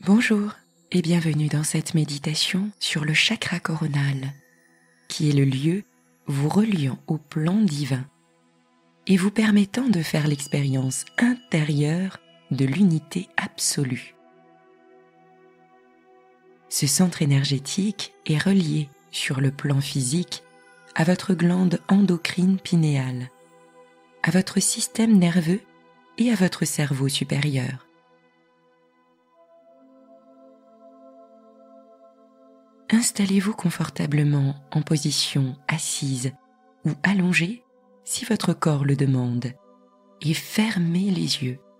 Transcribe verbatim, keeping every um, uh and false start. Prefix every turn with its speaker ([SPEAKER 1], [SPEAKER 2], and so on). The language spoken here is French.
[SPEAKER 1] Bonjour et bienvenue dans cette méditation sur le chakra coronal, qui est le lieu vous reliant au plan divin et vous permettant de faire l'expérience intérieure de l'unité absolue. Ce centre énergétique est relié sur le plan physique à votre glande endocrine pinéale, à votre système nerveux et à votre cerveau supérieur. Installez-vous confortablement en position assise ou allongée si votre corps le demande et fermez les yeux